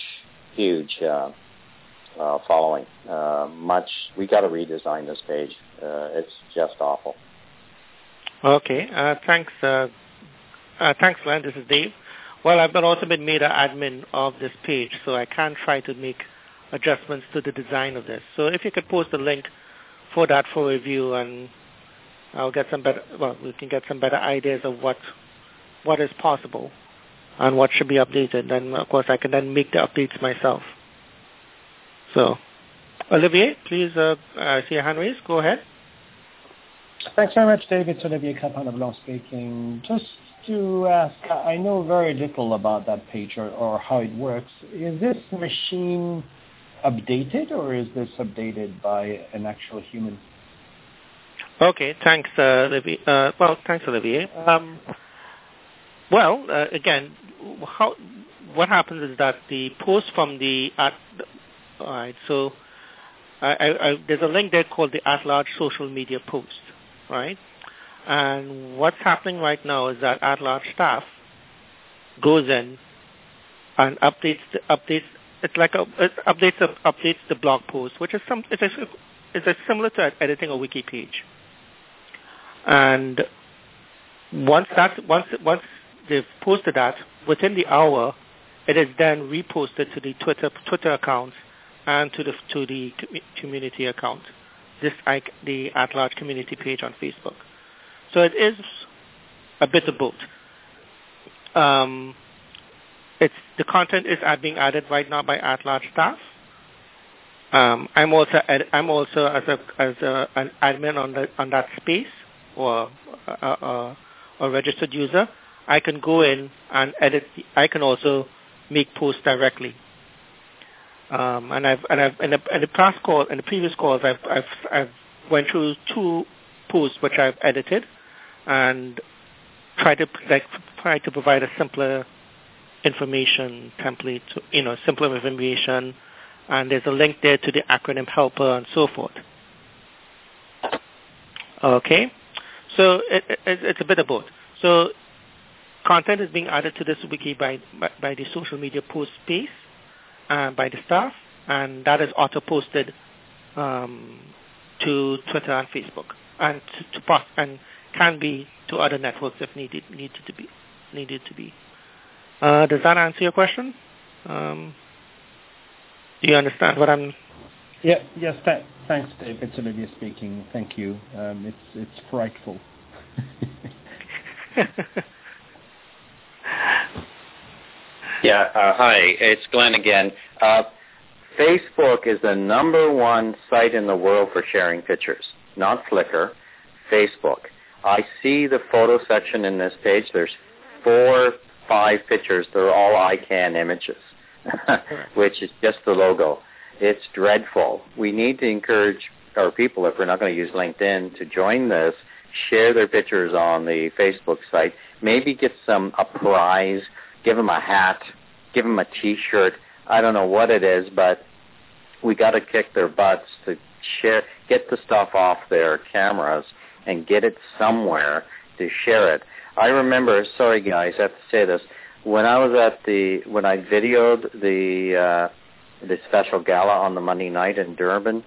C: following. We got to redesign this page. It's just awful.
B: Okay, thanks, Len. This is Dave. Well, I've also been made an admin of this page, so I can try to make adjustments to the design of this. So if you could post a link for that for review, and we can get some better ideas of what is possible and what should be updated. Then, of course, I can then make the updates myself. So, Olivier, please, I see your hand raised. Go ahead.
E: Thanks very much, David. It's Olivier Crapin-Leblanc speaking. Just to ask, I know very little about that page or how it works. Is this machine updated, or is this updated by an actual human?
B: Okay, thanks, Olivier. Thanks, Olivier. Again, what happens is that the post from all right, so there's a link there called the at-large social media post, right? And what's happening right now is that at-large staff goes in and updates. It updates the blog post, which is similar to editing a wiki page. And once they've posted that, within the hour, it is then reposted to the Twitter accounts and to the community account, the at-large community page on Facebook. So it is a bit of both. The content is being added right now by at-large staff. I'm also as an admin on that space or a registered user. I can go in and edit. I can also make posts directly. And I've in the previous calls I've went through 2 posts which I've edited and tried to provide a simpler information template, simpler information, and there's a link there to the acronym helper and so forth. Okay, so it's a bit of both. So content is being added to this wiki by the social media post space by the staff, and that is auto-posted to Twitter and Facebook, and and can be to other networks if needed to be. Does that answer your question? Do you understand what I'm?
E: Yeah. Yes. Thanks, Dave. It's Olivier speaking. Thank you. It's frightful.
C: Yeah, hi, it's Glenn again. Facebook is the number one site in the world for sharing pictures, not Flickr, Facebook. I see the photo section in this page. There's 4, 5 pictures. They're all ICANN images, which is just the logo. It's dreadful. We need to encourage our people, if we're not going to use LinkedIn, to join this, share their pictures on the Facebook site, maybe get a prize, give them a hat, give them a T-shirt. I don't know what it is, but we got to kick their butts to get the stuff off their cameras and get it somewhere to share it. I remember, sorry guys, I have to say this, when I videoed the special gala on the Monday night in Durban,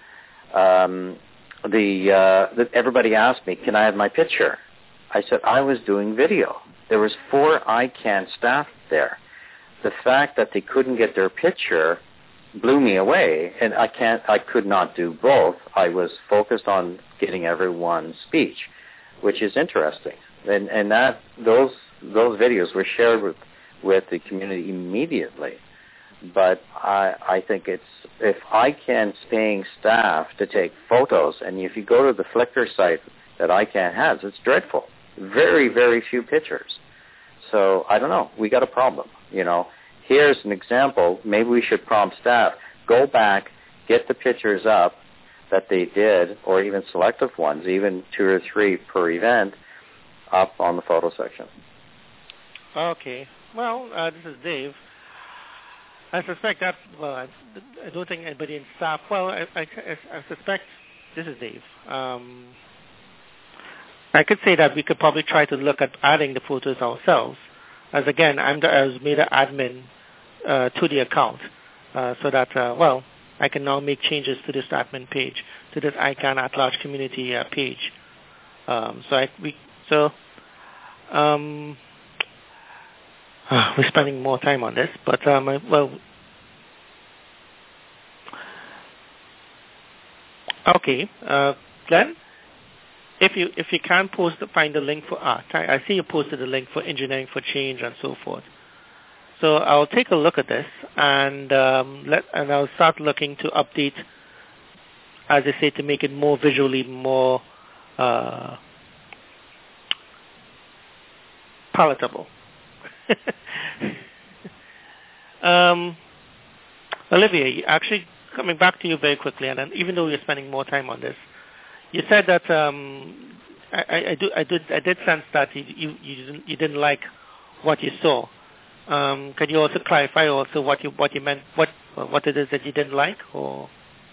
C: everybody asked me, can I have my picture? I said I was doing video. There was 4 ICANN staff there. The fact that they couldn't get their picture blew me away, and I could not do both. I was focused on getting everyone's speech, which is interesting. And those videos were shared with the community immediately. But I think if ICANN's paying staff to take photos, and if you go to the Flickr site that ICANN has, it's dreadful. Very, very few pictures. So I don't know. We got a problem. Here's an example. Maybe we should prompt staff, go back, get the pictures up that they did, or even selective ones, even 2 or 3 per event, up on the photo section.
B: Okay. Well, this is Dave. I suspect that, I don't think anybody in staff, I suspect, this is Dave. I could say that we could probably try to look at adding the photos ourselves. As again, I was made an admin to the account, so that I can now make changes to this admin page, to this ICANN at large community page. We're spending more time on this, but okay, Glenn. If you can find the link for I see you posted the link for Engineering for Change and so forth. So I'll take a look at this and I'll start looking to update, as I say, to make it more visually more palatable. Olivier, actually coming back to you very quickly, and even though you're spending more time on this, you said that I did sense that you didn't like what you saw. Can you also clarify also what you meant, what it is that you didn't like, or?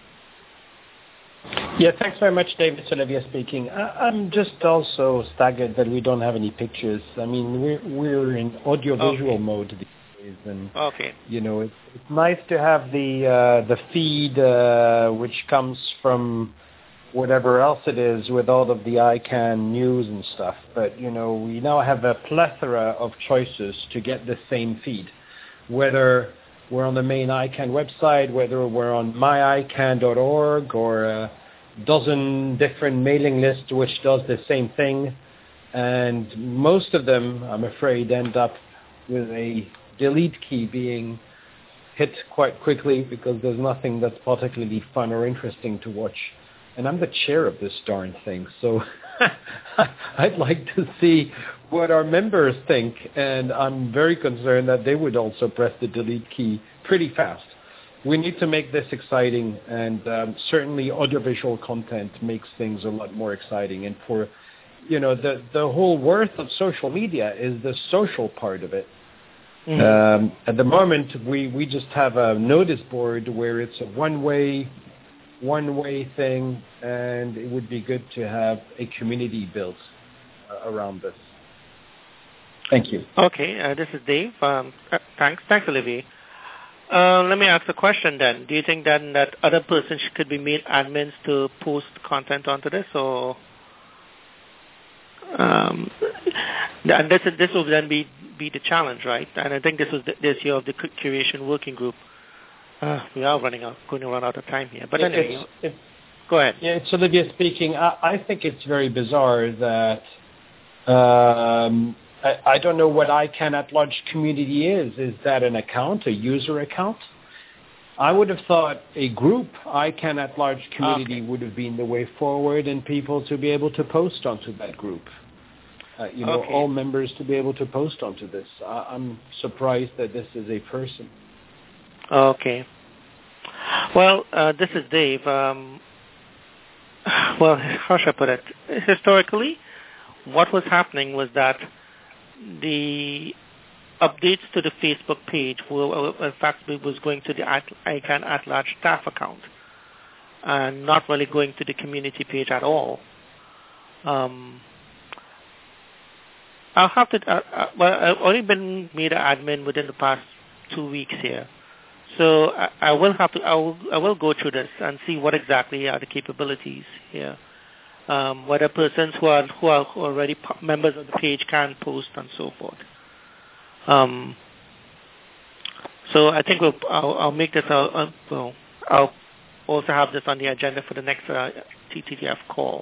E: Yeah, thanks very much, David. It's Olivier speaking. I'm just also staggered that we don't have any pictures. I mean, we're in audiovisual mode these days, and it's nice to have the feed which comes from whatever else it is with all of the ICANN news and stuff. But, we now have a plethora of choices to get the same feed, whether we're on the main ICANN website, whether we're on myicann.org or a dozen different mailing lists which does the same thing. And most of them, I'm afraid, end up with a delete key being hit quite quickly because there's nothing that's particularly fun or interesting to watch. And I'm the chair of this darn thing, so I'd like to see what our members think, and I'm very concerned that they would also press the delete key pretty fast. We need to make this exciting, and certainly audiovisual content makes things a lot more exciting. And for, the whole worth of social media is the social part of it. Mm-hmm. At the moment, we just have a notice board where it's a one-way thing, and it would be good to have a community built around this. Thank you.
B: Okay, this is Dave. Thanks, Olivier. Let me ask a question then. Do you think then that other persons could be made admins to post content onto this, or and this will then be the challenge, right? And I think this was this year of the curation working group. We are going to run out of time here. But anyway, go ahead.
E: Yeah, it's Olivier speaking. I think it's very bizarre that I don't know what ICANN at Large Community is. Is that an account, a user account? I would have thought a group, ICANN at Large Community, would have been the way forward, and people to be able to post onto that group. All members to be able to post onto this. I'm surprised that this is a person.
B: Okay. Well, this is Dave. Well, how should I put it? Historically, what was happening was that the updates to the Facebook page were, in fact, was going to the ICANN at Large staff account and not really going to the community page at all. I'll have to. I've only been made an admin within the past 2 weeks here, so I will have to. I will go through this and see what exactly are the capabilities here. Whether persons who are already members of the page can post and so forth. So I think I'll make this. I'll also have this on the agenda for the next TTF call.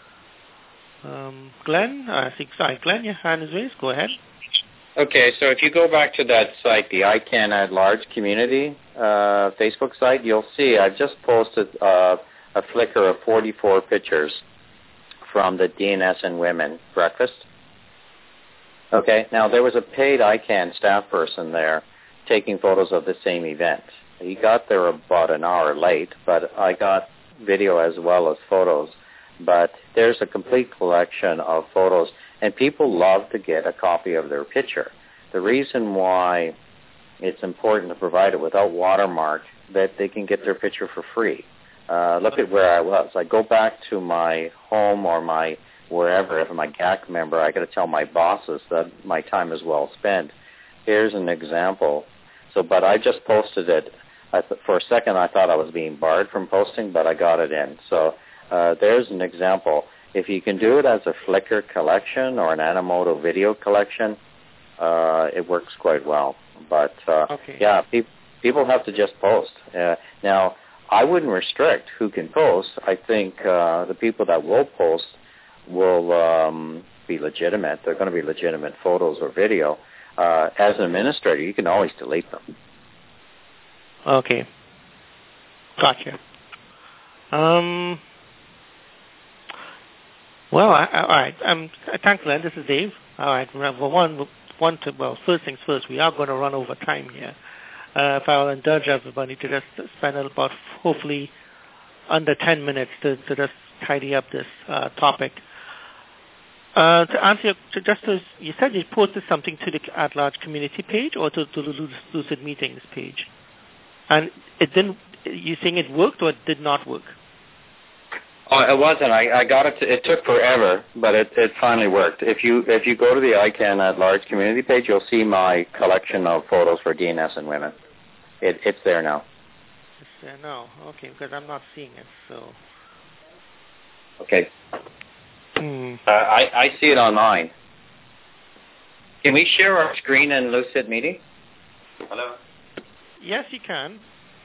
B: Glenn, Glenn, your hand is raised. Go ahead.
C: Okay, so if you go back to that site, the ICANN at Large Community Facebook site, you'll see I've just posted a Flickr of 44 pictures from the DNS and Women breakfast. Okay, now there was a paid ICANN staff person there taking photos of the same event. He got there about an hour late, but I got video as well as photos. But there's a complete collection of photos, and people love to get a copy of their picture. The reason why it's important to provide it without watermark, that they can get their picture for free. Look at where I was. I go back to my home or my wherever. If I'm a GAC member, I got to tell my bosses that my time is well spent. Here's an example. But I just posted it. For a second, I thought I was being barred from posting, but I got it in. So there's an example. If you can do it as a Flickr collection or an Animoto video collection, it works quite well. But, yeah, people have to just post. Now, I wouldn't restrict who can post. I think the people that will post will be legitimate. They're going to be legitimate photos or video. As an administrator, you can always delete them.
B: Okay. Gotcha. Well, all right. Thanks, Glenn. This is Dave. All right. First things first, we are going to run over time here. If I'll indulge everybody to just spend about, hopefully, under 10 minutes to just tidy up this topic. To answer you said you posted something to the at-large community page or to the Lucid Meetings page, and it didn't. You saying it worked or it did not work?
C: Oh, it wasn't. I got it. It took forever, but it finally worked. If you go to the ICANN at Large community page, you'll see my collection of photos for DNS and Women. It's there now.
B: It's there now. Okay, because I'm not seeing it. So.
C: Okay. I see it online. Can we share our screen in Lucid Meeting? Hello?
B: Yes, you can.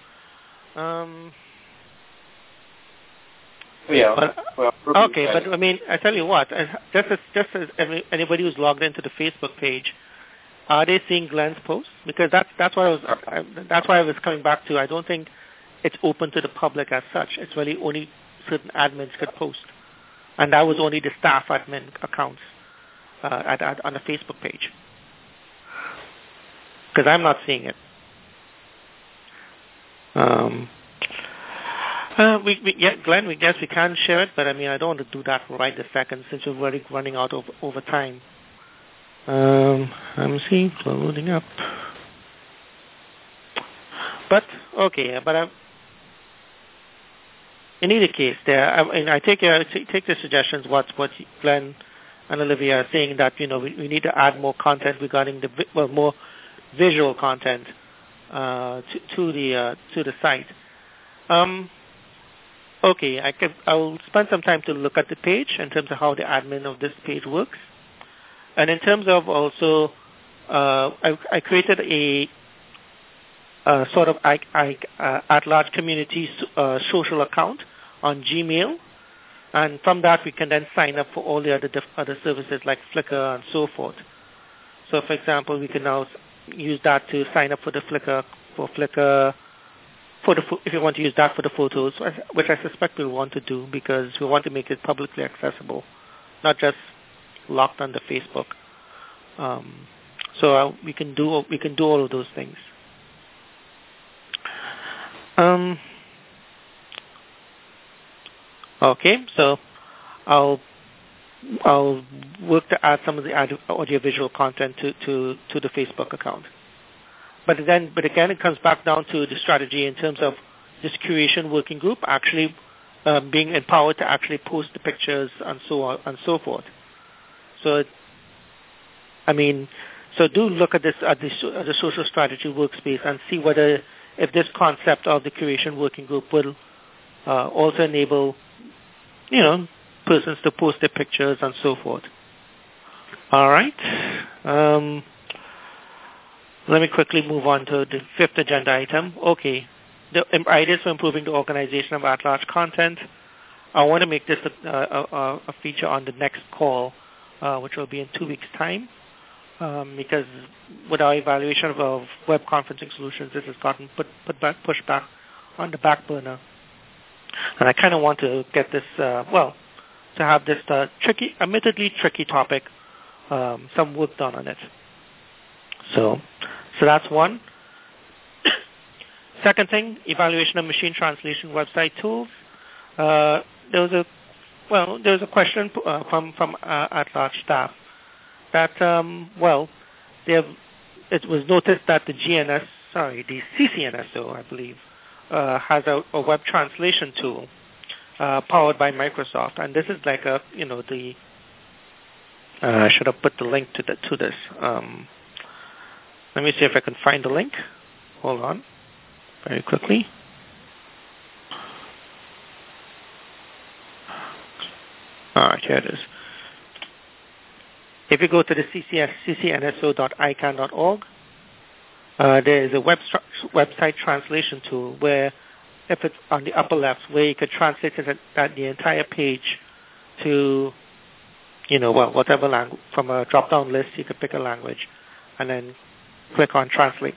C: Yeah.
B: But I mean, I tell you what. Just as anybody who's logged into the Facebook page, are they seeing Glenn's posts? Because that's why I was coming back to. I don't think it's open to the public as such. It's really only certain admins could post. And that was only the staff admin accounts on the Facebook page. Because I'm not seeing it. Glenn, we guess we can share it, but I mean, I don't want to do that right this second since we're already running out over time. I'm seeing loading up. But, okay, but in either case, I take the suggestions. What Glenn and Olivia are saying, that we need to add more content regarding more visual content to the site. Okay, I'll spend some time to look at the page in terms of how the admin of this page works, and in terms of also, I created a sort of at-large community social account on Gmail, and from that we can then sign up for all the other services like Flickr and so forth. So, for example, we can now use that to sign up for the Flickr, if you want to use that for the photos, which I suspect we'll want to do because we want to make it publicly accessible, not just locked under Facebook. So we can do all of those things. Okay, so I'll work to add some of the audiovisual content to the Facebook account. But again, it comes back down to the strategy in terms of this curation working group actually being empowered to actually post the pictures and so on and so forth. So, so do look at the social strategy workspace and see whether if this concept of the curation working group will also enable, persons to post their pictures and so forth. All right. Let me quickly move on to the fifth agenda item. Okay, the ideas for improving the organization of at-large content. I want to make this a feature on the next call, which will be in 2 weeks' time, because with our evaluation of web conferencing solutions, this has gotten pushed back on the back burner. And I kind of want to get this, to have this admittedly tricky topic, some work done on it. So that's one. Second thing, evaluation of machine translation website tools. There was a question from at-large staff that it was noticed that the CCNSO, I believe, has a web translation tool powered by Microsoft, and this is like I should have put the link to this. Let me see if I can find the link. Hold on, very quickly. All right, here it is. If you go to the ccnso.icann.org, there is a website translation tool where, if it's on the upper left, where you could translate the entire page to, whatever language. From a drop-down list, you could pick a language, and then click on Translate.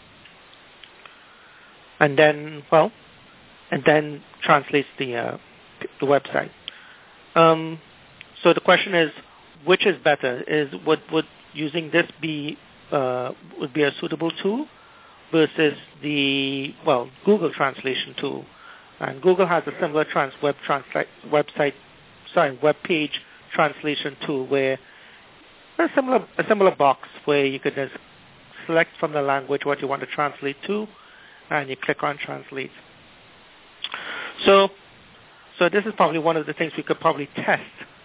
B: And then translates the website. So the question is, which is better? Would using this would be a suitable tool versus the Google translation tool? And Google has a similar web page translation tool where a similar box where you could just select from the language what you want to translate to, and you click on Translate. So this is probably one of the things we could probably test.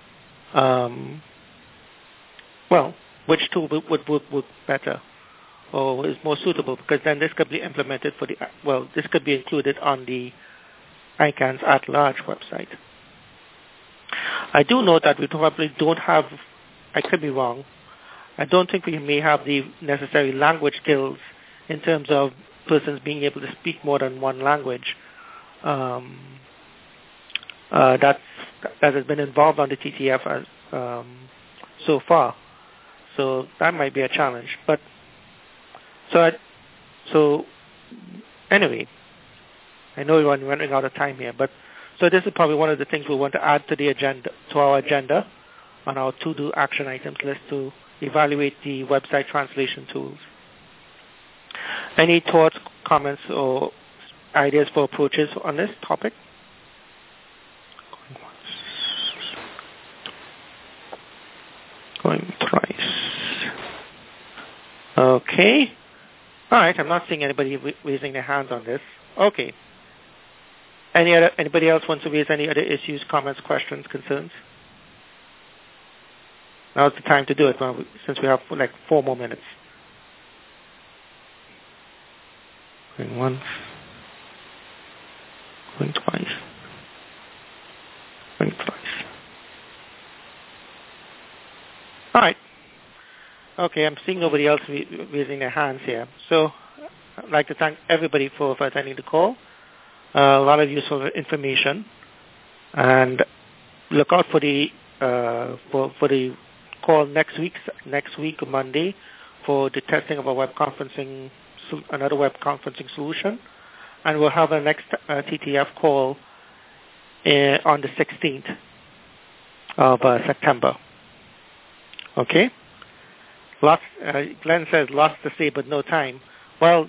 B: Which tool would work better or is more suitable, because then this could be implemented this could be included on the ICANN's at-large website. I do know that we probably don't have, I could be wrong, I don't think we may have the necessary language skills in terms of persons being able to speak more than one language. That has been involved on the TTF so far. So that might be a challenge. But anyway, I know we're running out of time here, but so this is probably one of the things we want to add to our agenda on our to-do action items list to evaluate the website translation tools. Any thoughts, comments, or ideas for approaches on this topic? Going thrice. Okay. All right. I'm not seeing anybody raising their hands on this. Okay. Anybody else wants to raise any other issues, comments, questions, concerns? Now's the time to do it, since we have like 4 more minutes. Going once. Going twice. Going thrice. All right. Okay, I'm seeing nobody else raising their hands here. So I'd like to thank everybody for attending the call. A lot of useful information. And look out for the call next week, Monday, for the testing of another web conferencing solution, and we'll have our next TTF call on the 16th of September. Okay? Glenn says lots to say but no time. Well,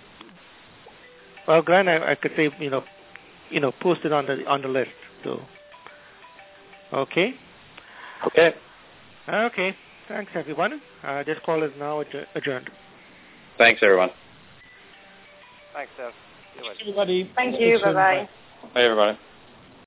B: Glenn, I could say post it on the list. So, okay.
C: Okay.
B: Okay. Thanks, everyone. This call is now adjourned.
C: Thanks, everyone.
D: Thanks, Steph.
E: Everybody.
A: Thank you. Bye-bye.
C: Bye, everybody.